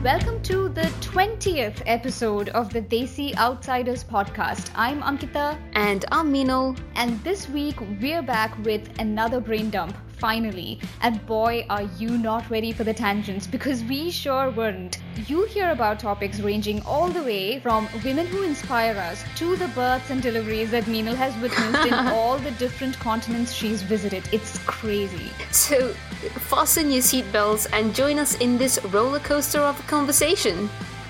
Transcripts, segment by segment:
Welcome to the 20th episode of the Desi Outsiders podcast. I'm Ankita. And I'm Meenal. And this week we're back with another brain dump, finally. And boy, are you not ready for the tangents, because we sure weren't. You hear about topics ranging all the way from women who inspire us to the births and deliveries that Meenal has witnessed in all the different continents she's visited. It's crazy. So fasten your seatbelts and join us in this roller coaster of a conversation.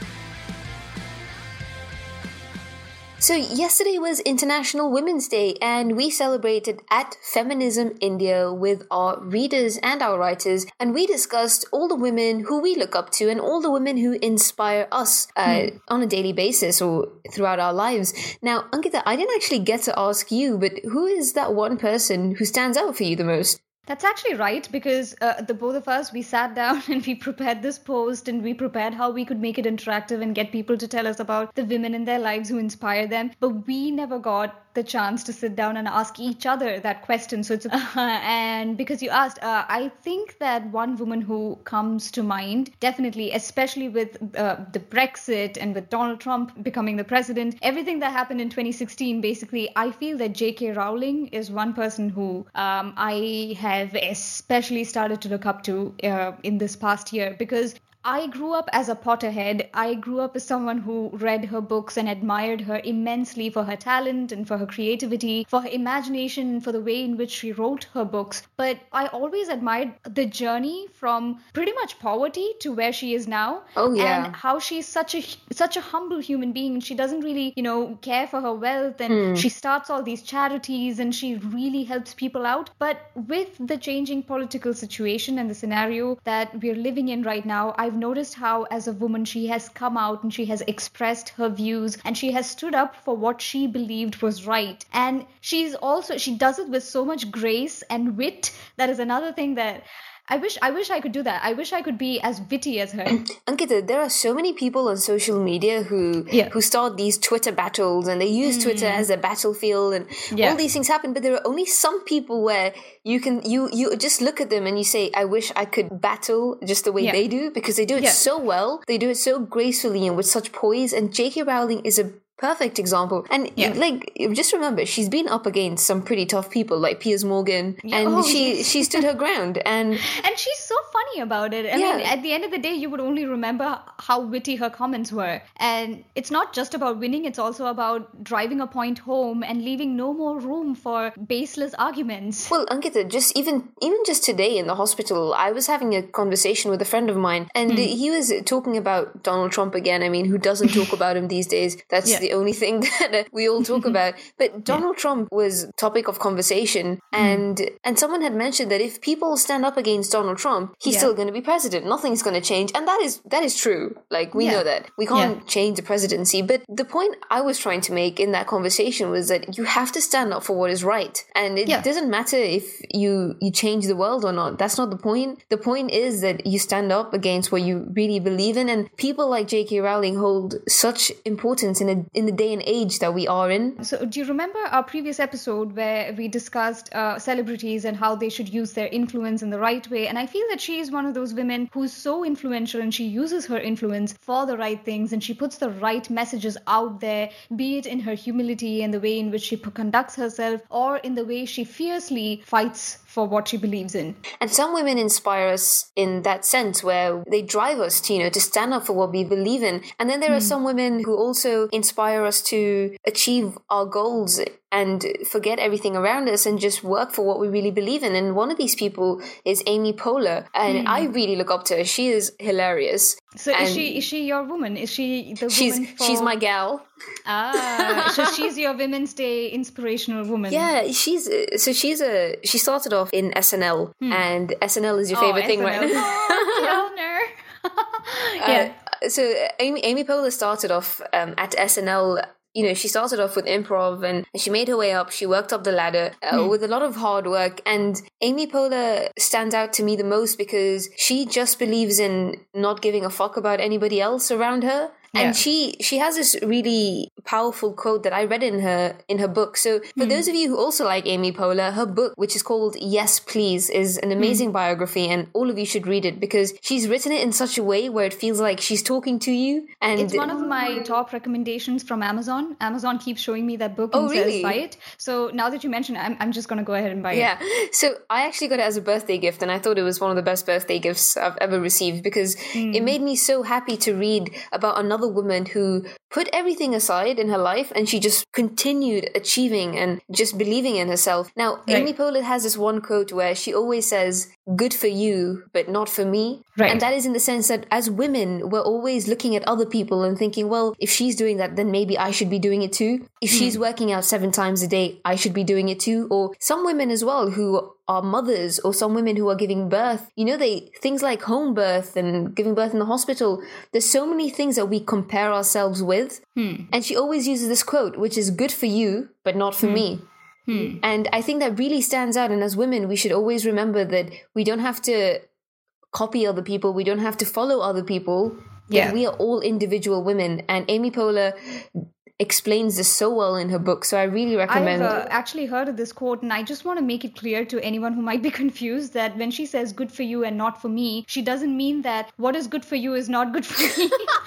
So yesterday was International Women's Day, and we celebrated at Feminism India with our readers and our writers, and we discussed all the women who we look up to and all the women who inspire us on a daily basis or throughout our lives. Now, Ankita, I didn't actually get to ask you, but who is that one person who stands out for you the most? That's actually right, because the both of us, we sat down and we prepared this post and we prepared how we could make it interactive and get people to tell us about the women in their lives who inspire them. But we never got the chance to sit down and ask each other that question. So it's and because you asked, I think that one woman who comes to mind, definitely, especially with the Brexit and with Donald Trump becoming the president, everything that happened in 2016, basically, I feel that J.K. Rowling is one person who I have especially started to look up to in this past year, because I grew up as a Potterhead. I grew up as someone who read her books and admired her immensely for her talent and for her creativity, for her imagination, for the way in which she wrote her books. But I always admired the journey from pretty much poverty to where she is now. Oh, yeah. And how she's such a humble human being. She doesn't really, care for her wealth, and she starts all these charities and she really helps people out. But with the changing political situation and the scenario that we're living in right now, I've noticed how, as a woman, she has come out and she has expressed her views and she has stood up for what she believed was right. And she does it with so much grace and wit. That is another thing that I wish I could do that. I wish I could be as witty as her. Ankita, there are so many people on social media who start these Twitter battles, and they use Twitter as a battlefield, and all these things happen. But there are only some people where you just look at them and you say, I wish I could battle just the way they do, because they do it so well. They do it so gracefully and with such poise. And J.K. Rowling is a perfect example. And just remember, she's been up against some pretty tough people like Piers Morgan, and she stood her ground. And she's so funny about it. I mean, at the end of the day, you would only remember how witty her comments were. And it's not just about winning, it's also about driving a point home and leaving no more room for baseless arguments. Well, Ankita, just even just today in the hospital, I was having a conversation with a friend of mine, and he was talking about Donald Trump again. I mean, who doesn't talk about him these days? That's the only thing that we all talk about. But Donald Trump was topic of conversation, and someone had mentioned that if people stand up against Donald Trump, he's still going to be president. Nothing's going to change. And that is true. Like, we know that. We can't change the presidency. But the point I was trying to make in that conversation was that you have to stand up for what is right. And it doesn't matter if you change the world or not. That's not the point. The point is that you stand up against what you really believe in. And people like J.K. Rowling hold such importance in the day and age that we are in. So do you remember our previous episode where we discussed celebrities and how they should use their influence in the right way? And I feel that she is one of those women who's so influential, and she uses her influence for the right things, and she puts the right messages out there, be it in her humility and the way in which she conducts herself, or in the way she fiercely fights for what she believes in. And some women inspire us in that sense, where they drive us to stand up for what we believe in. And then there are some women who also inspire us to achieve our goals and forget everything around us and just work for what we really believe in. And one of these people is Amy Poehler, and I really look up to her. She is hilarious. So is she your woman? Is she the woman for... She's my gal. So she's your Women's Day inspirational woman. Yeah, she started off in SNL, and SNL is your favorite thing, right? Yeah. So Amy Poehler started off at SNL. She started off with improv, and she made her way up. She worked up the ladder with a lot of hard work. And Amy Poehler stands out to me the most because she just believes in not giving a fuck about anybody else around her. And she has this really powerful quote that I read in her book. So for those of you who also like Amy Poehler, her book, which is called Yes Please, is an amazing biography, and all of you should read it because she's written it in such a way where it feels like she's talking to you. And it's one of my top recommendations from Amazon. Amazon keeps showing me that book and says buy it. So now that you mention it, I'm just going to go ahead and buy it. Yeah. So I actually got it as a birthday gift, and I thought it was one of the best birthday gifts I've ever received because it made me so happy to read about another woman who put everything aside in her life and she just continued achieving and just believing in herself. Now, Amy Poehler has this one quote where she always says, "Good for you, but not for me." Right. And that is in the sense that as women, we're always looking at other people and thinking, well, if she's doing that, then maybe I should be doing it too. If she's working out 7 times a day, I should be doing it too. Or some women as well who are mothers, or some women who are giving birth, things like home birth and giving birth in the hospital. There's so many things that we compare ourselves with. And she always uses this quote, which is good for you, but not for me. And I think that really stands out. And as women, we should always remember that we don't have to copy other people. We don't have to follow other people. Yeah. We are all individual women. And Amy Poehler explains this so well in her book, so I really recommend. I've actually heard of this quote, and I just want to make it clear to anyone who might be confused that when she says good for you and not for me, she doesn't mean that what is good for you is not good for me.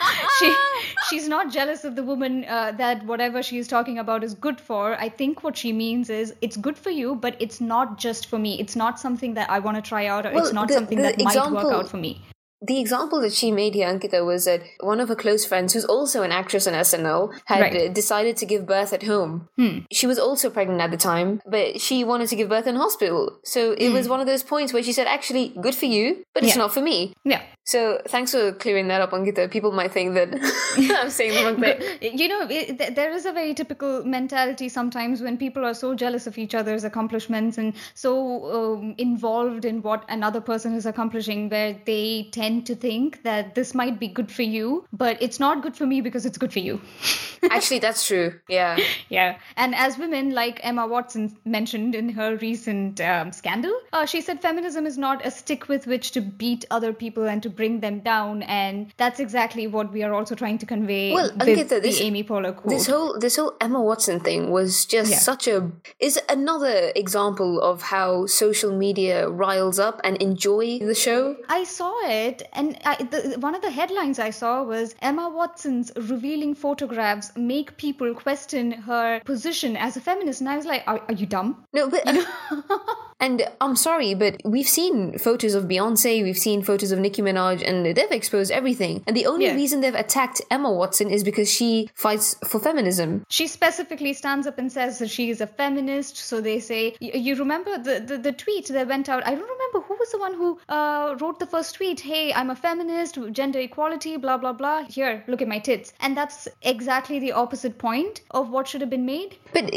She's not jealous of the woman that whatever she's talking about is good for. I think what she means is it's good for you, but it's not just for me. It's not something that I want to try out, or it's not something that might work out for me. The example that she made here, Ankita, was that one of her close friends, who's also an actress on SNL, had decided to give birth at home. She was also pregnant at the time, but she wanted to give birth in hospital. So it was one of those points where she said, actually, good for you, but it's not for me. Yeah. So thanks for clearing that up, Ankita. People might think that I'm saying the wrong thing. There is a very typical mentality sometimes when people are so jealous of each other's accomplishments and so involved in what another person is accomplishing, where they tend to think that this might be good for you, but it's not good for me because it's good for you. Actually, that's true. Yeah. Yeah. And as women, like Emma Watson mentioned in her recent scandal, she said feminism is not a stick with which to beat other people and to bring them down, and that's exactly what we are also trying to convey with Ankita, the Amy Poehler quote. This whole Emma Watson thing was just is another example of how social media riles up and enjoy the show. I saw it, and one of the headlines I saw was Emma Watson's revealing photographs make people question her position as a feminist, and I was like, are you dumb? No, but and I'm sorry, but we've seen photos of Beyonce, we've seen photos of Nicki Minaj, and they've exposed everything. And the only reason they've attacked Emma Watson is because she fights for feminism. She specifically stands up and says that she is a feminist. So they say, you remember the tweet that went out? I don't remember who was the one who wrote the first tweet. Hey, I'm a feminist, gender equality, blah, blah, blah. Here, look at my tits. And that's exactly the opposite point of what should have been made. But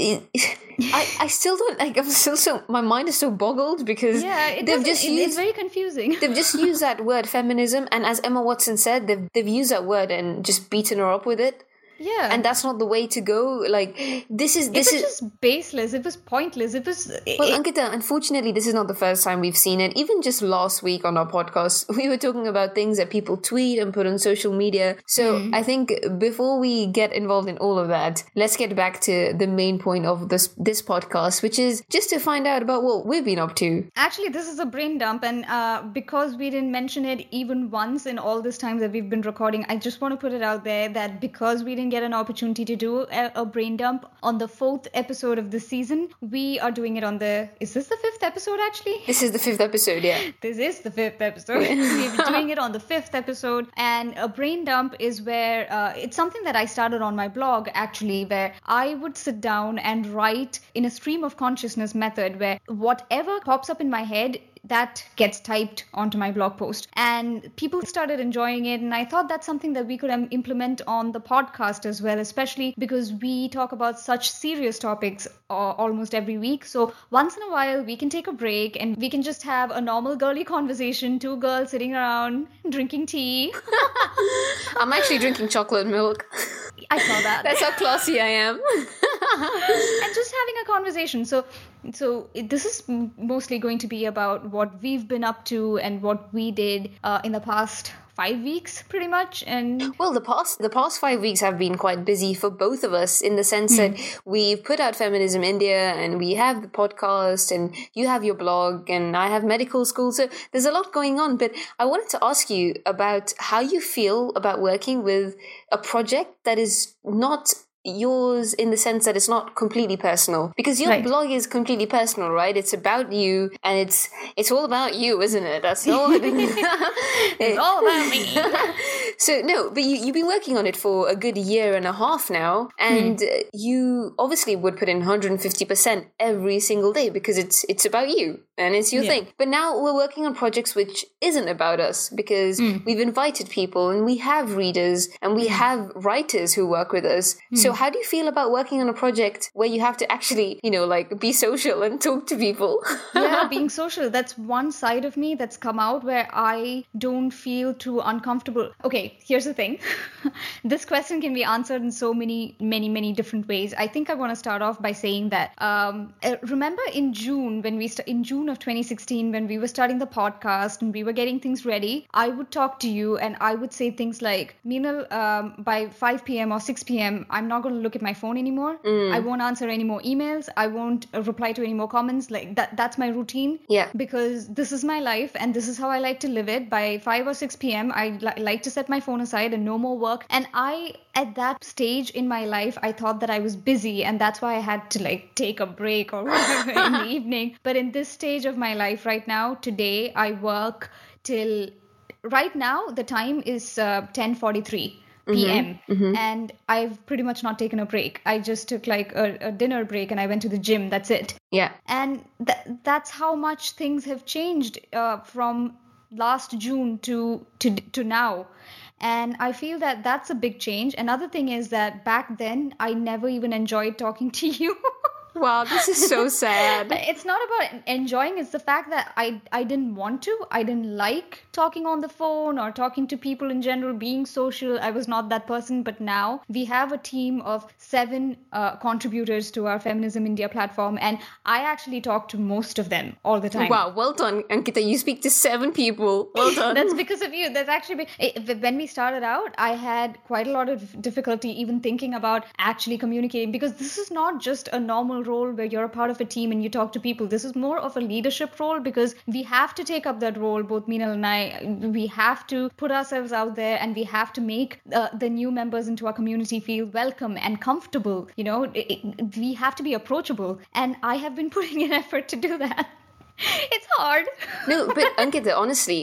I still don't, I'm still so, my mind is so boggled because it's very confusing. They've just used that word feminism, and as Emma Watson said, they've used that word and just beaten her up with it. Yeah. And that's not the way to go. Like, this is just baseless. It was pointless. Well, Ankita, unfortunately, this is not the first time we've seen it. Even just last week on our podcast, we were talking about things that people tweet and put on social media. So I think before we get involved in all of that, let's get back to the main point of this podcast, which is just to find out about what we've been up to. Actually, this is a brain dump, and because we didn't mention it even once in all this time that we've been recording, I just want to put it out there that because we didn't get an opportunity to do a brain dump on the 4th episode of the season, we are doing it on is this the 5th episode actually? This is the 5th episode, yeah. This is the 5th episode. We're doing it on the 5th episode, and a brain dump is where it's something that I started on my blog actually, where I would sit down and write in a stream of consciousness method, where whatever pops up in my head, that gets typed onto my blog post, and people started enjoying it, and I thought that's something that we could implement on the podcast as well, especially because we talk about such serious topics almost every week. So once in a while we can take a break and we can just have a normal girly conversation, 2 girls sitting around drinking tea. I'm actually drinking chocolate milk. I saw that. That's how classy I am. And just having a conversation. So So this is mostly going to be about what we've been up to and what we did in the past 5 weeks, pretty much. And well, the past 5 weeks have been quite busy for both of us in the sense that we've put out Feminism India, and we have the podcast, and you have your blog, and I have medical school. So there's a lot going on. But I wanted to ask you about how you feel about working with a project that is not yours, in the sense that it's not completely personal, because your blog is completely personal, right? It's about you, and it's all about you, isn't it? That's all it is. It's all about me. So no, but you've been working on it for a good year and a half now, and you obviously would put in 150% every single day, because it's about you and it's your thing. But now we're working on projects which isn't about us, because we've invited people, and we have readers, and we have writers who work with us. So how do you feel about working on a project where you have to actually, like, be social and talk to people? Yeah, being social. That's one side of me that's come out where I don't feel too uncomfortable. Okay, here's the thing. This question can be answered in so many different ways. I think I want to start off by saying that, remember in June, in June of 2016, when we were starting the podcast and we were getting things ready, I would talk to you and I would say things like, Meenal, by 5 p.m. or 6 p.m., I'm not going to look at my phone anymore. I won't answer any more emails. I won't reply to any more comments. Like that's my routine. Yeah. Because this is my life and this is how I like to live it. By 5 or 6 p.m., I like to set my phone aside and no more work. And at that stage in my life, I thought that I was busy and that's why I had to take a break or whatever in the evening. But in this stage of my life right now, today, I work till right now. The time is 10:43 p.m. And I've pretty much not taken a break. I just took a dinner break and I went to the gym. That's it. Yeah. And that's how much things have changed from last June to now. And I feel that that's a big change. Another thing is that back then, I never even enjoyed talking to you. Wow, this is so sad. It's not about enjoying. It's the fact that I didn't want to. I didn't like talking on the phone or talking to people in general, being social. I was not that person. But now we have a team of 7 contributors to our Feminism India platform. And I actually talk to most of them all the time. Wow, well done, Ankita. You speak to 7 people. Well done. That's because of you. That's actually when we started out, I had quite a lot of difficulty even thinking about actually communicating, because this is not just a normal role where you're a part of a team and you talk to people. This is more of a leadership role, because we have to take up that role, both Meenal and I. We have to put ourselves out there and we have to make the new members into our community feel welcome and comfortable. We have to be approachable, and I have been putting in effort to do that. It's hard. No, but Ankita, honestly,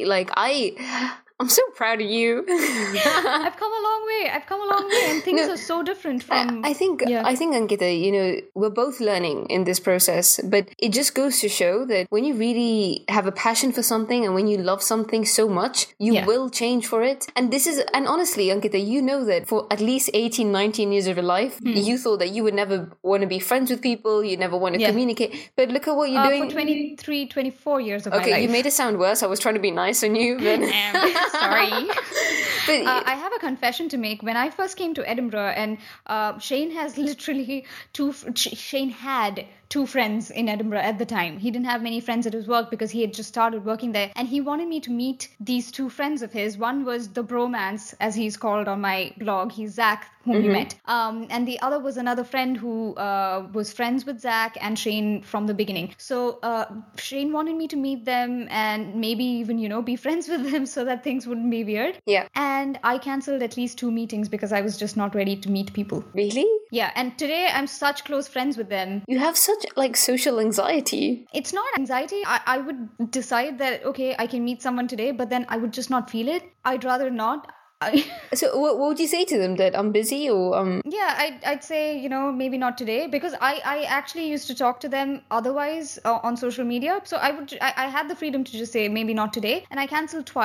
I'm so proud of you. I've come a long way, and things are so different from... I think, Ankita, we're both learning in this process, but it just goes to show that when you really have a passion for something and when you love something so much, you will change for it. And honestly, Ankita, you know that for at least 18, 19 years of your life, you thought that you would never want to be friends with people, you never want to communicate. But look at what you're doing. For 23, 24 years of my life. Okay, you made it sound worse. I was trying to be nice on you, but... Sorry. But I have a confession to make. When I first came to Edinburgh, and Shane has literally Shane had 2 friends in Edinburgh at the time. He didn't have many friends at his work because he had just started working there. And he wanted me to meet these 2 friends of his. One was the bromance, as he's called on my blog. He's Zach, whom we met. And the other was another friend who was friends with Zach and Shane from the beginning. So Shane wanted me to meet them and maybe even, be friends with them so that things wouldn't be weird. Yeah. And I cancelled at least 2 meetings because I was just not ready to meet people. Really? Yeah. And today I'm such close friends with them. You have such social anxiety. It's not anxiety. I would decide that, okay, I can meet someone today, but then I would just not feel it. I'd rather not. So what would you say to them? That I'm busy or Yeah, I'd say, maybe not today, because I actually used to talk to them otherwise on social media. So I had the freedom to just say maybe not today, and I canceled twice.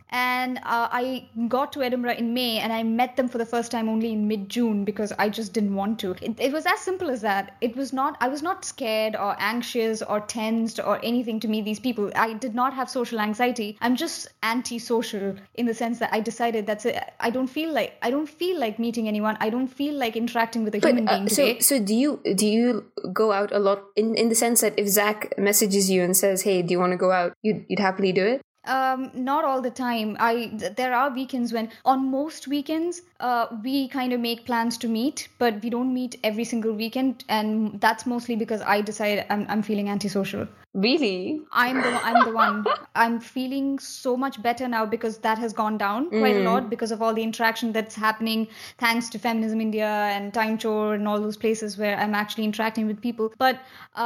And I got to Edinburgh in May, and I met them for the first time only in mid-June because I just didn't want to. It was as simple as that. I was not scared or anxious or tensed or anything to meet these people. I did not have social anxiety. I'm just anti-social in the sense that I decided that's it. I don't feel like meeting anyone. I don't feel like interacting with a human being today. So do you go out a lot in the sense that if Zach messages you and says, "Hey, do you want to go out?" You'd happily do it? Not all the time. There are weekends when, on most weekends, we kind of make plans to meet, but we don't meet every single weekend, and that's mostly because I decide I'm feeling antisocial. Really? I'm the one. I'm feeling so much better now because that has gone down quite a lot because of all the interaction that's happening thanks to Feminism India and Time Chore and all those places where I'm actually interacting with people. But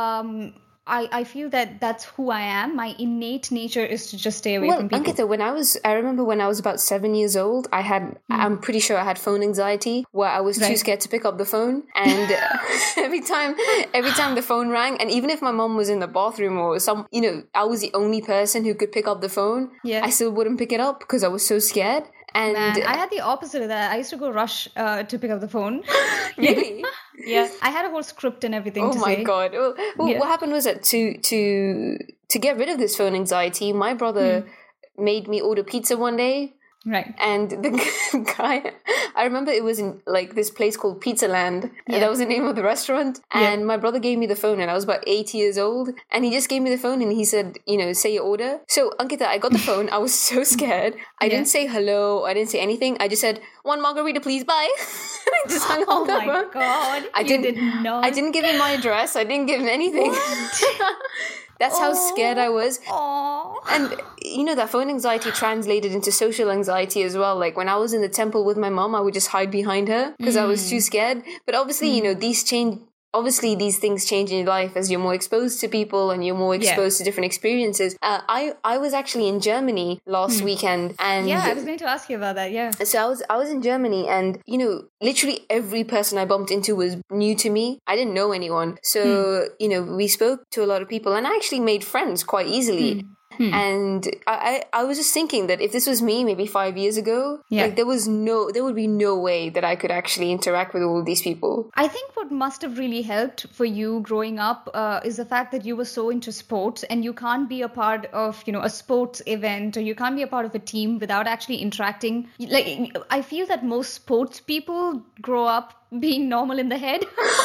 I feel that that's who I am. My innate nature is to just stay away from people. Ankita, I remember when I was about 7 years old, I'm pretty sure I had phone anxiety where I was too scared to pick up the phone. And every time the phone rang, and even if my mom was in the bathroom or I was the only person who could pick up the phone, I still wouldn't pick it up because I was so scared. And man, I had the opposite of that. I used to go rush to pick up the phone. Really? Yeah, I had a whole script and everything. Oh my god! Well, what happened was that to get rid of this phone anxiety, my brother made me order pizza one day. Right. And the guy, I remember it was in like this place called Pizza Land. And that was the name of the restaurant. And my brother gave me the phone and I was about 8 years old. And he just gave me the phone and he said, say your order. So Ankita, I got the phone. I was so scared. I didn't say hello. I didn't say anything. I just said, 1 margarita, please, bye. And I just hung up the phone. Oh my God. I didn't give him my address. I didn't give him anything. That's how scared I was. Aww. And, that phone anxiety translated into social anxiety as well. Like, when I was in the temple with my mom, I would just hide behind her because I was too scared. But obviously, these things change in your life as you're more exposed to people and you're more exposed to different experiences. I was actually in Germany last weekend. And I was going to ask you about that, yeah. So I was in Germany and, literally every person I bumped into was new to me. I didn't know anyone. So, we spoke to a lot of people and I actually made friends quite easily. And I was just thinking that if this was me maybe 5 years ago, like there would be no way that I could actually interact with all these people. I think what must have really helped for you growing up is the fact that you were so into sports and you can't be a part of, a sports event or you can't be a part of a team without actually interacting. Like, I feel that most sports people grow up being normal in the head.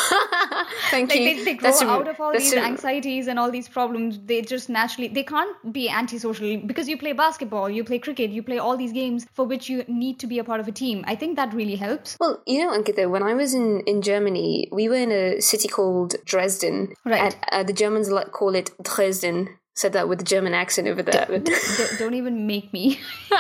Thank you. They grow out of all these anxieties and all these problems. They just naturally, they can't be antisocial because you play basketball, you play cricket, you play all these games for which you need to be a part of a team. I think that really helps. Well, Ankita, when I was in Germany, we were in a city called Dresden. Right. And, the Germans call it Dresden. Said that with a German accent over there. Don't even make me.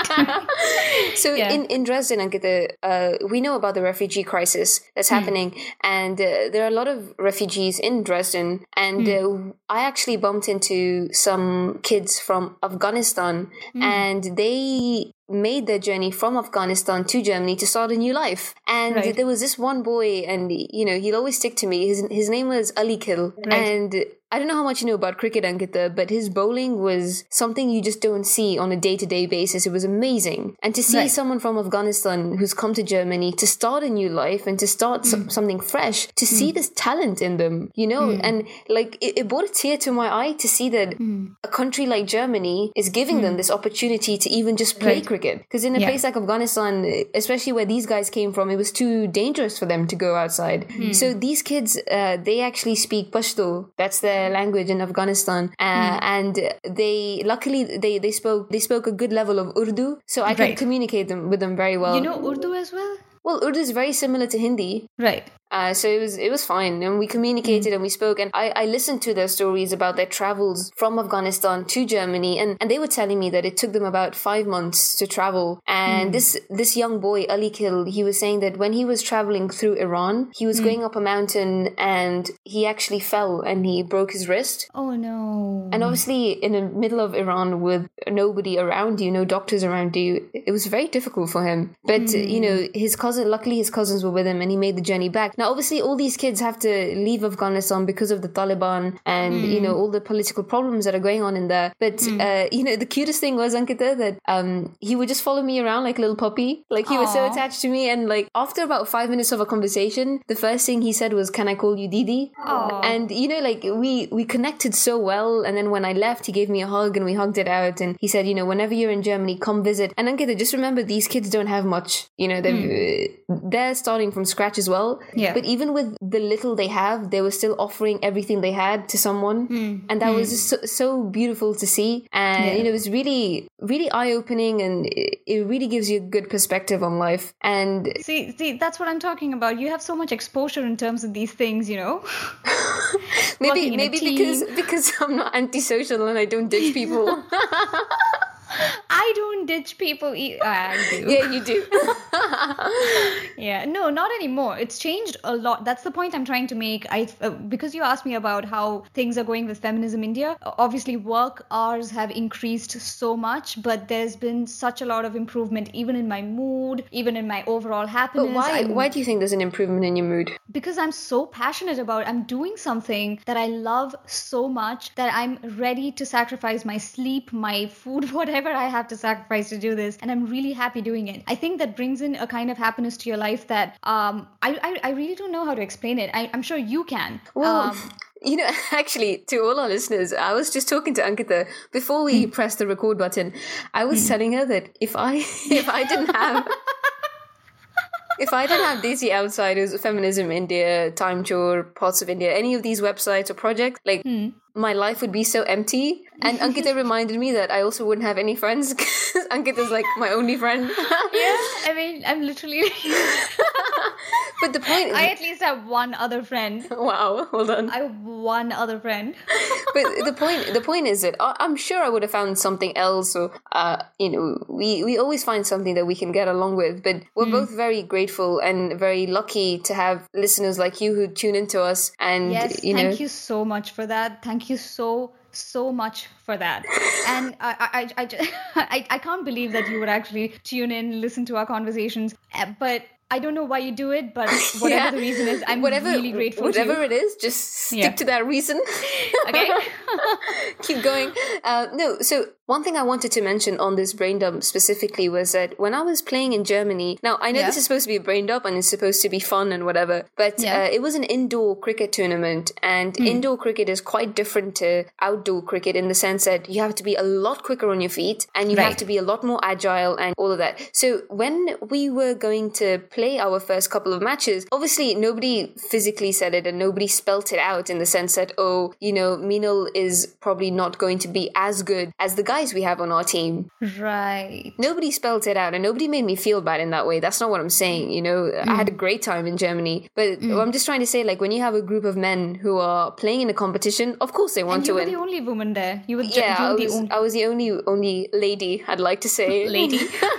So in Dresden, Ankita, we know about the refugee crisis that's happening. And there are a lot of refugees in Dresden. And I actually bumped into some kids from Afghanistan. And they made their journey from Afghanistan to Germany to start a new life. And there was this one boy, and he'll always stick to me. His name was Ali Kil. And I don't know how much you know about cricket, Ankita, but his bowling was something you just don't see on a day-to-day basis. It was amazing. And to see someone from Afghanistan who's come to Germany to start a new life and to start something fresh, to see this talent in them, and like it brought a tear to my eye to see that a country like Germany is giving them this opportunity to even just play cricket. Because in a place like Afghanistan, especially where these guys came from, it was too dangerous for them to go outside. So these kids, they actually speak Pashto. That's their language in Afghanistan. And they spoke a good level of Urdu. So I could communicate with them very well. You know Urdu as well? Well, Urdu is very similar to Hindi. Right. So it was fine, and we communicated and we spoke, and I listened to their stories about their travels from Afghanistan to Germany, and they were telling me that it took them about 5 months to travel. And this young boy, Ali Kil, he was saying that when he was traveling through Iran, he was going up a mountain and he actually fell and he broke his wrist. Oh no. And obviously in the middle of Iran with nobody around you, no doctors around you, it was very difficult for him. But, his cousins were with him and he made the journey back. Now, Now, obviously, all these kids have to leave Afghanistan because of the Taliban and, you know, all the political problems that are going on in there. But, you know, the cutest thing was, Ankita, that he would just follow me around like a little puppy. Like, he was so attached to me. And, like, after about 5 minutes of a conversation, the first thing he said was, "Can I call you Didi?" And, you know, like, we connected so well. And then when I left, he gave me a hug and we hugged it out. And he said, you know, whenever you're in Germany, come visit. And Ankita, just remember, these kids don't have much. You know, they're starting from scratch as well. Yeah. But even with the little they have, they were still offering everything they had to someone. And that was just so beautiful to see. And, you know, it was really, really eye-opening, and it really gives you a good perspective on life. And see, that's what I'm talking about. You have so much exposure in terms of these things, you know. maybe because I'm not antisocial and I don't ditch people. I don't ditch people. I do. Yeah, you do. Yeah, no, not anymore. It's changed a lot. That's the point I'm trying to make. Because you asked me about how things are going with Feminism India. Obviously, work hours have increased so much, but there's been such a lot of improvement, even in my mood, even in my overall happiness. But why do you think there's an improvement in your mood? Because I'm so passionate about it. I'm doing something that I love so much that I'm ready to sacrifice my sleep, my food, whatever I have to sacrifice to do this, and I'm really happy doing it. I think that brings in a kind of happiness to your life that I really don't know how to explain it. I'm sure you can. Well, you know, actually, to all our listeners, I was just talking to Ankita before we pressed the record button. I was telling her that if I didn't have if I didn't have Desi Outsiders, Feminism India, Time Chore, Parts of India, any of these websites or projects, like my life would be so empty. And Ankita reminded me that I also wouldn't have any friends because Ankita's like my only friend. Yeah, I mean, I'm literally... But the point is... I at least have one other friend. Wow, well done. I have one other friend. But the point is that I'm sure I would have found something else. Or, you know, we always find something that we can get along with. But we're both very grateful and very lucky to have listeners like you who tune into us. And, yes, you know... Thank you so much for that. Thank you so much for that. And I can't believe that you would actually tune in, listen to our conversations. But I don't know why you do it, but whatever the reason is, I'm really grateful to you. Whatever it is, just stick to that reason. Okay. Keep going. No, so one thing I wanted to mention on this brain dump specifically was that when I was playing in Germany, now I know this is supposed to be a brain dump and it's supposed to be fun and whatever, but it was an indoor cricket tournament, and indoor cricket is quite different to outdoor cricket in the sense that you have to be a lot quicker on your feet and you have to be a lot more agile and all of that. So when we were going to play our first couple of matches, obviously nobody physically said it and nobody spelt it out in the sense that, oh, you know, Meenal is probably not going to be as good as the guys we have on our team. Right. Nobody spelt it out and nobody made me feel bad in that way. That's not what I'm saying. You know, I had a great time in Germany, but I'm just trying to say, like, when you have a group of men who are playing in a competition, of course they want to win. You were the only woman there. You were I was the only lady, I'd like to say. Lady.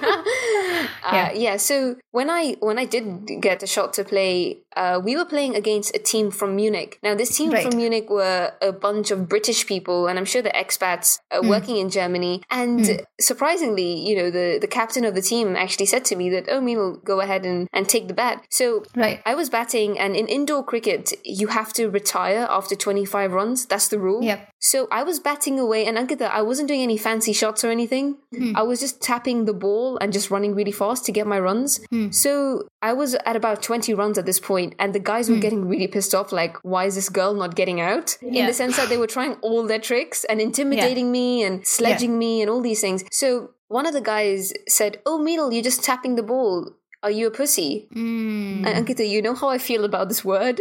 So when I did get a shot to play, we were playing against a team from Munich. Now, this team from Munich were a bunch of British people, and I'm sure the expats working in Germany. And surprisingly, you know, the captain of the team actually said to me that, oh, Meenal, go ahead and take the bat. So I was batting, and in indoor cricket, you have to retire after 25 runs. That's the rule. Yep. So I was batting away, and Ankita, I wasn't doing any fancy shots or anything. I was just tapping the ball and just running really fast to get my runs. So I was at about 20 runs at this point, and the guys were getting really pissed off, like, why is this girl not getting out? In the sense that they were trying all their tricks and intimidating me and sledging me and all these things. So one of the guys said, oh, Meenal, you're just tapping the ball. Are you a pussy? And Ankita, you know how I feel about this word.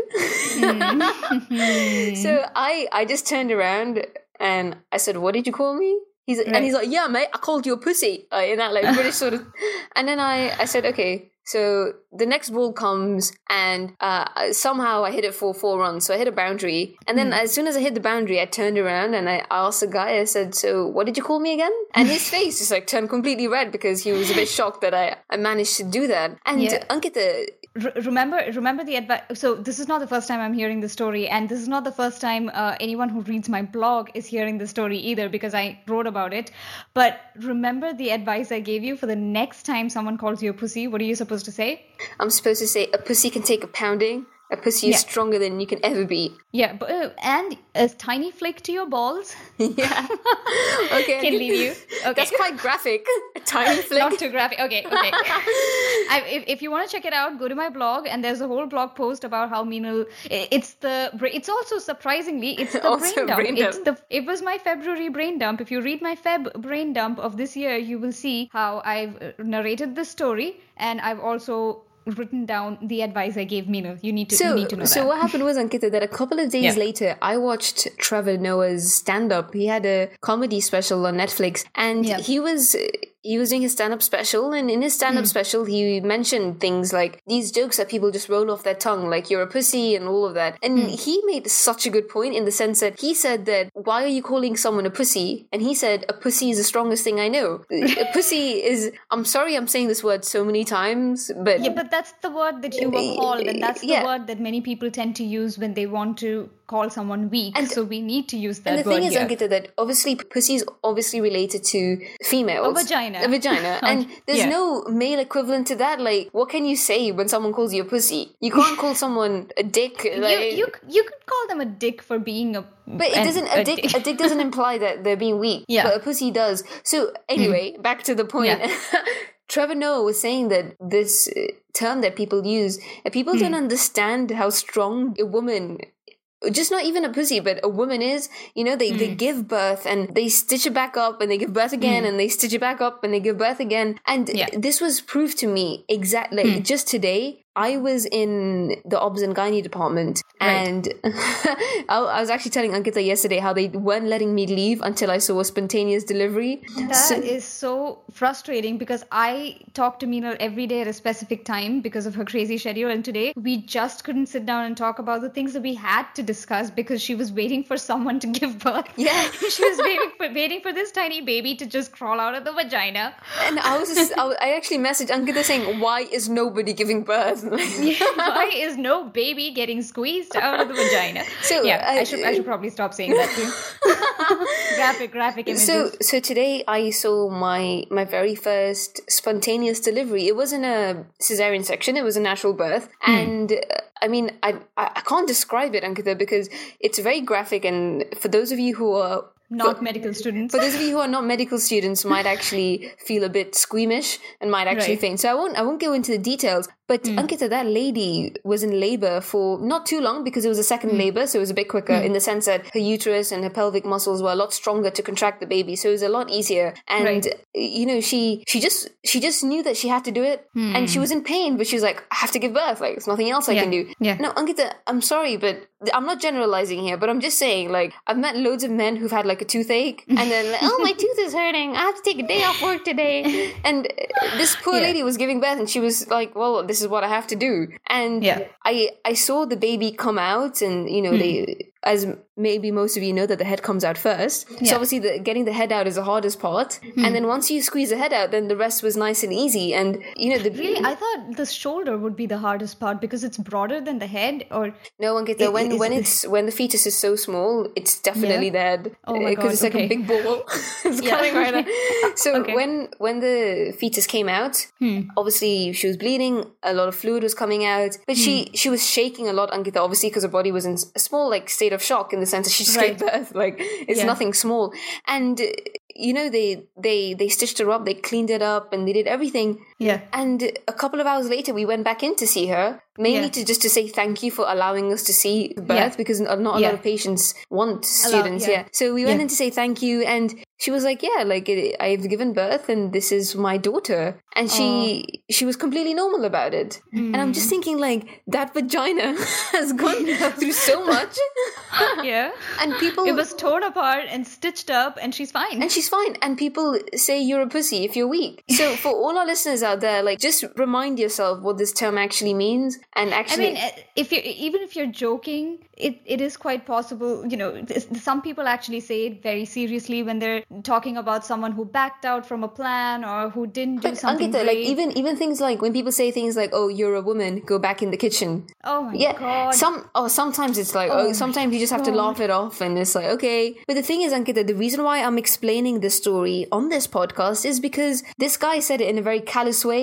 So I just turned around and I said, what did you call me? And he's like, yeah, mate, I called you a pussy. In that like British sort of. And then I said, okay. So the next ball comes and somehow I hit it for 4 runs. So I hit a boundary. And then as soon as I hit the boundary, I turned around and I asked the guy, I said, so what did you call me again? And his face just like turned completely red because he was a bit shocked that I managed to do that. And Ankita... Remember the advice. So this is not the first time I'm hearing the story, and this is not the first time anyone who reads my blog is hearing the story either, because I wrote about it. But remember the advice I gave you for the next time someone calls you a pussy. What are you supposed to say? I'm supposed to say, a pussy can take a pounding. a pussy is stronger than you can ever be. Yeah, but, and a tiny flick to your balls. Yeah. Okay. Can leave you. Okay. That's quite graphic. A tiny flick. Not too graphic. Okay. If you want to check it out, go to my blog, and there's a whole blog post about how Meenal. It's also surprisingly, it's the Also brain dump. It was my February brain dump. If you read my Feb brain dump of this year, you will see how I've narrated this story, and I've also written down the advice I gave Meenal. You need to know that. So what happened was, Ankita, that a couple of days later, I watched Trevor Noah's stand-up. He had a comedy special on Netflix, and he was doing his stand-up special, and in his stand-up special, he mentioned things like these jokes that people just roll off their tongue, like you're a pussy and all of that. And he made such a good point in the sense that he said that, why are you calling someone a pussy? And he said, a pussy is the strongest thing I know. A pussy is, I'm sorry I'm saying this word so many times, but... Yeah, but that's the word that you were called, and that's the word that many people tend to use when they want to call someone weak. And so we need to use that word. And the thing is, Ankita, that obviously pussy is obviously related to females. A vagina. And there's no male equivalent to that. Like, what can you say when someone calls you a pussy? You can't call someone a dick. Like, you could call them a dick for being a... But it doesn't. A dick doesn't imply that they're being weak. Yeah. But a pussy does. So anyway, back to the point. Yeah. Trevor Noah was saying that this term that people use, people don't understand how strong a woman, just not even a pussy, but a woman is. You know, they give birth and they stitch it back up and they give birth again and they stitch it back up and they give birth again. And this was proved to me exactly just today. I was in the obs and gynae department, and I was actually telling Ankita yesterday how they weren't letting me leave until I saw a spontaneous delivery. That is so frustrating, because I talk to Meenal every day at a specific time because of her crazy schedule, and today we just couldn't sit down and talk about the things that we had to discuss because she was waiting for someone to give birth. Yeah. She was waiting for this tiny baby to just crawl out of the vagina. And I actually messaged Ankita saying, why is nobody giving birth? Why is no baby getting squeezed out of the vagina? So I should probably stop saying that too. graphic images. So today I saw my very first spontaneous delivery. It wasn't a cesarean section; it was a natural birth, and I mean I can't describe it, Ankita, because it's very graphic. And for those of you who are medical students. For those of you who are not medical students, might actually feel a bit squeamish and might actually faint. So I won't go into the details. But Ankita, that lady was in labor for not too long because it was a second labor, so it was a bit quicker in the sense that her uterus and her pelvic muscles were a lot stronger to contract the baby, so it was a lot easier. And you know, she just knew that she had to do it, and she was in pain, but she was like, I have to give birth. Like, there's nothing else I can do. Yeah. No, Ankita, I'm sorry, but I'm not generalizing here, but I'm just saying, like, I've met loads of men who've had like a toothache, and then like, oh, my tooth is hurting. I have to take a day off work today. And this poor lady was giving birth, and she was like, well, this is what I have to do. And I saw the baby come out, and you know, they, as maybe most of you know, that the head comes out first. So obviously getting the head out is the hardest part. And then once you squeeze the head out, then the rest was nice and easy. And you know, really, I thought the shoulder would be the hardest part because it's broader than the head. Or no, Ankita, when the fetus is so small, it's definitely the head. Oh my God, because it's like a big ball. It's coming right out. So when the fetus came out, obviously she was bleeding, a lot of fluid was coming out, but she was shaking a lot, Ankita, obviously because her body was in a small like state of shock in the sense that she just gave birth. Like, it's nothing small. And you know, they stitched her up, they cleaned it up, and they did everything. Yeah. And a couple of hours later, we went back in to see her, mainly to say thank you for allowing us to see birth, because not a lot of patients want students. So we went in to say thank you, and she was like, I've given birth, and this is my daughter. And she was completely normal about it. And I'm just thinking, like, that vagina has gone through so much. And people... It was torn apart and stitched up, and she's fine. And people say you're a pussy if you're weak. So for all our listeners out there, like, just remind yourself what this term actually means. And actually... I mean, even if you're joking, it is quite possible, you know, some people actually say it very seriously when they're talking about someone who backed out from a plan or who didn't do something Ankita, great. Like, even things like when people say things like, oh, you're a woman, go back in the kitchen. Oh my God. Sometimes it's like, sometimes you just have to laugh it off, and it's like, okay. But the thing is, Ankita, the reason why I'm explaining this story on this podcast is because this guy said it in a very callous way.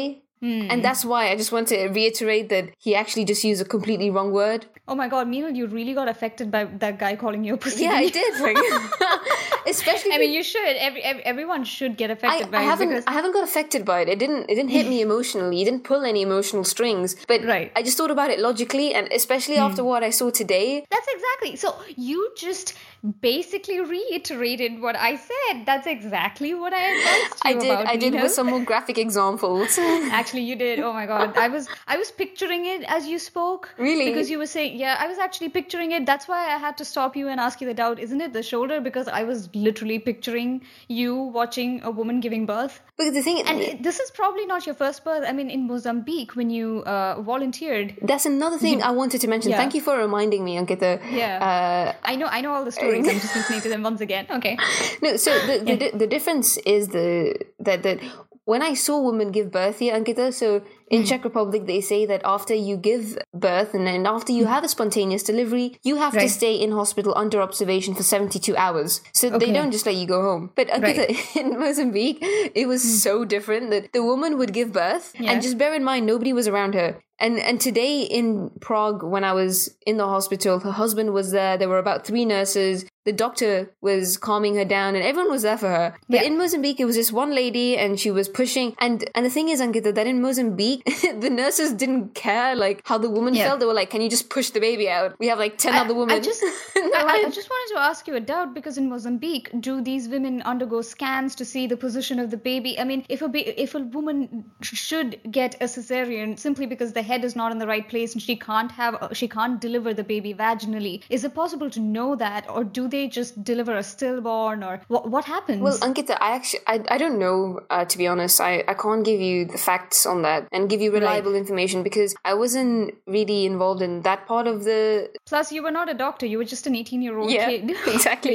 And that's why I just want to reiterate that he actually just used a completely wrong word. Oh my God, Meenal, you really got affected by that guy calling you a pussy. Yeah, I did. Like, especially. I mean, you should. Everyone should get affected by it. I haven't got affected by it. It didn't hit me emotionally. It didn't pull any emotional strings. But I just thought about it logically, and especially after what I saw today. That's exactly. So you just basically reiterated what I said. That's exactly what I advised you about. I did with some more graphic examples. Actually, you did. Oh my God, I was picturing it as you spoke. Really? Because you were saying, yeah, I was actually picturing it. That's why I had to stop you and ask you the doubt. Isn't it the shoulder? Because I was literally picturing you watching a woman giving birth. Because the thing, and this is probably not your first birth. I mean, in Mozambique, when you volunteered. That's another thing I wanted to mention. Yeah. Thank you for reminding me, Ankita. Yeah. I know all the stories. I'm just listening to them once again. Okay. No, so the difference is that when I saw women give birth here, Ankita, so in Czech Republic, they say that after you give birth and then after you have a spontaneous delivery, you have to stay in hospital under observation for 72 hours. So they don't just let you go home. But Ankita, in Mozambique, it was so different that the woman would give birth and just bear in mind, nobody was around her. And today in Prague, when I was in the hospital, her husband was there. There were about 3 nurses. The doctor was calming her down and everyone was there for her. But in Mozambique, it was just one lady and she was pushing. And the thing is, Ankita, that in Mozambique, the nurses didn't care like how the woman felt. They were like, can you just push the baby out? We have like 10 other women. I just wanted to ask you a doubt, because in Mozambique, do these women undergo scans to see the position of the baby? I mean, if a woman should get a cesarean simply because the head is not in the right place and she can't deliver the baby vaginally, is it possible to know that, or do they just deliver a stillborn, or what happens? Well, Ankita, I don't know, to be honest. I can't give you the facts on that and give you reliable information because I wasn't really involved in that part of the... Plus, you were not a doctor. You were just an 18-year-old kid. Exactly.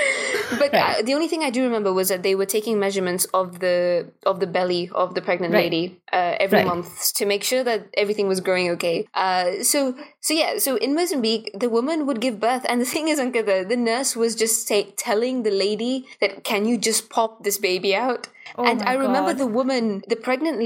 But the only thing I do remember was that they were taking measurements of the belly of the pregnant lady every month to make sure that everything was growing okay. So in Mozambique, the woman would give birth, and the thing is, Ankita, the nurse was just telling the lady that, can you just pop this baby out? And I remember the poor pregnant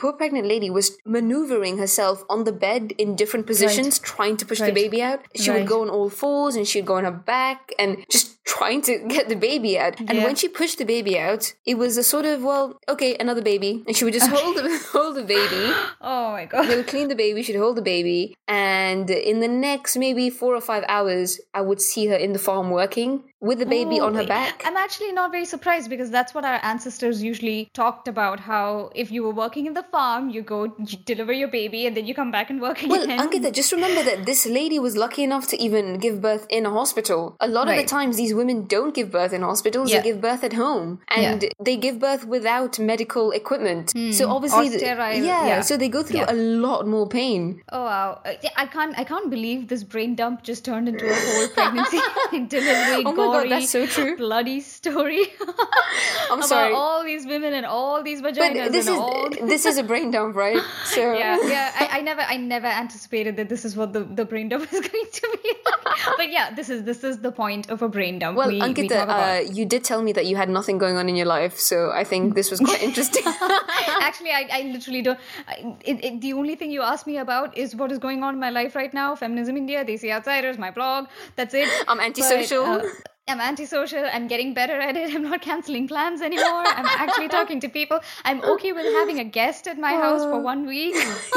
lady was maneuvering herself on the bed in different positions, trying to push the baby out. She would go on all fours and she'd go on her back and just trying to get the baby out. And when she pushed the baby out, it was a sort of, another baby. And she would just hold the baby. Oh my God. They would clean the baby, she'd hold the baby. And in the next maybe 4 or 5 hours, I would see her in the farm working with the baby on her back. I'm actually not very surprised, because that's what our ancestors usually talked about, how if you were working in the farm, you deliver your baby and then you come back and work again. Well, Ankita, just remember that this lady was lucky enough to even give birth in a hospital. A lot of the times these women don't give birth in hospitals, they give birth at home. And they give birth without medical equipment. So obviously... Or sterile. So they go through a lot more pain. Oh wow. I can't believe this brain dump just turned into a whole pregnancy delivery God, that's so true. Bloody story. I'm sorry. About all these women and all these vaginas. But this is a brain dump, right? So I never anticipated that this is what the brain dump is going to be. But this is the point of a brain dump. Well, Ankita, you did tell me that you had nothing going on in your life, so I think this was quite interesting. Actually, I literally don't. The only thing you asked me about is what is going on in my life right now. Feminism India, Desi Outsiders, my blog. That's it. I'm antisocial. I'm antisocial. I'm getting better at it. I'm not cancelling plans anymore. I'm actually talking to people. I'm okay with having a guest at my house for 1 week.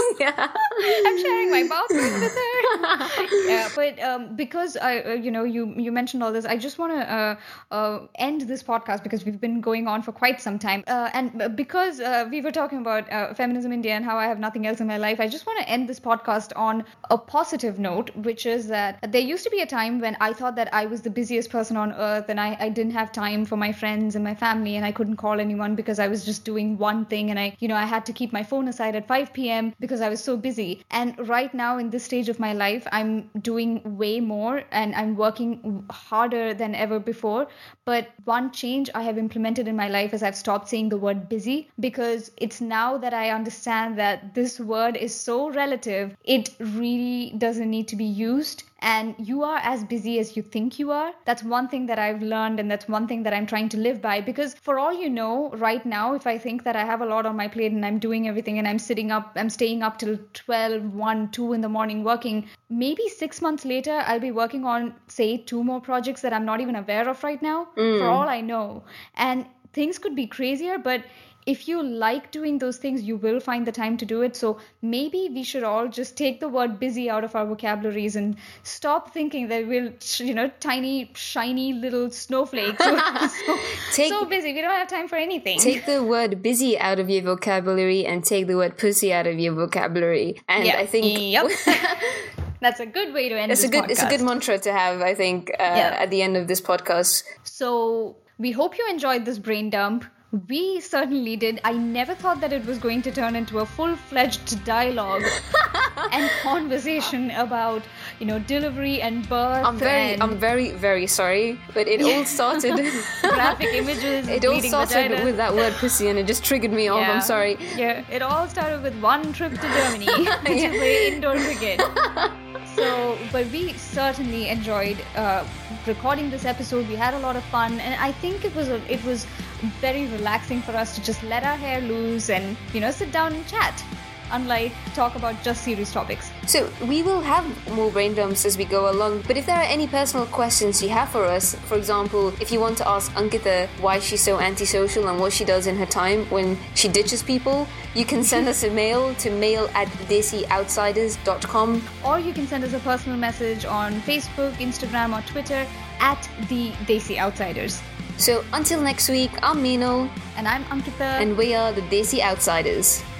I'm sharing my bathroom with her. But because you mentioned all this, I just want to end this podcast because we've been going on for quite some time. And because we were talking about Feminism India and how I have nothing else in my life, I just want to end this podcast on a positive note, which is that there used to be a time when I thought that I was the busiest person on earth and I didn't have time for my friends and my family, and I couldn't call anyone because I was just doing one thing, and I had to keep my phone aside at 5 p.m. because I was so busy. And right now in this stage of my life, I'm doing way more and I'm working harder than ever before. But one change I have implemented in my life is I've stopped saying the word busy, because it's now that I understand that this word is so relative, it really doesn't need to be used. and you are as busy as you think you are. That's one thing that I've learned, and that's one thing that I'm trying to live by, because for all you know, right now, if I think that I have a lot on my plate and I'm doing everything and I'm staying up till 12, 1, 2 in the morning working, maybe 6 months later, I'll be working on, say, 2 more projects that I'm not even aware of right now, for all I know. And things could be crazier, but if you like doing those things, you will find the time to do it. So maybe we should all just take the word busy out of our vocabularies and stop thinking that we're, tiny, shiny little snowflakes. So busy. We don't have time for anything. Take the word busy out of your vocabulary and take the word pussy out of your vocabulary. And I think... Yep. That's a good way to end this podcast. It's a good mantra to have, I think, at the end of this podcast. So we hope you enjoyed this brain dump. We certainly did. I never thought that it was going to turn into a full-fledged dialogue and conversation about, delivery and birth. I'm very, very sorry, but it all started graphic images. It all started with that word pussy, and it just triggered me off. I'm sorry. Yeah, it all started with one trip to Germany to play indoor cricket. So, but we certainly enjoyed recording this episode. We had a lot of fun, and I think it was very relaxing for us to just let our hair loose and sit down and chat, unlike talk about just serious topics. So we will have more brain dumps as we go along, but if there are any personal questions you have for us, for example, if you want to ask Ankita why she's so antisocial and what she does in her time when she ditches people, you can send us a mail to mail@desioutsiders.com, or you can send us a personal message on Facebook, Instagram, or Twitter @the_Desi_Outsiders. So until next week, I'm Meenal. And I'm Ankita. And we are the Desi Outsiders.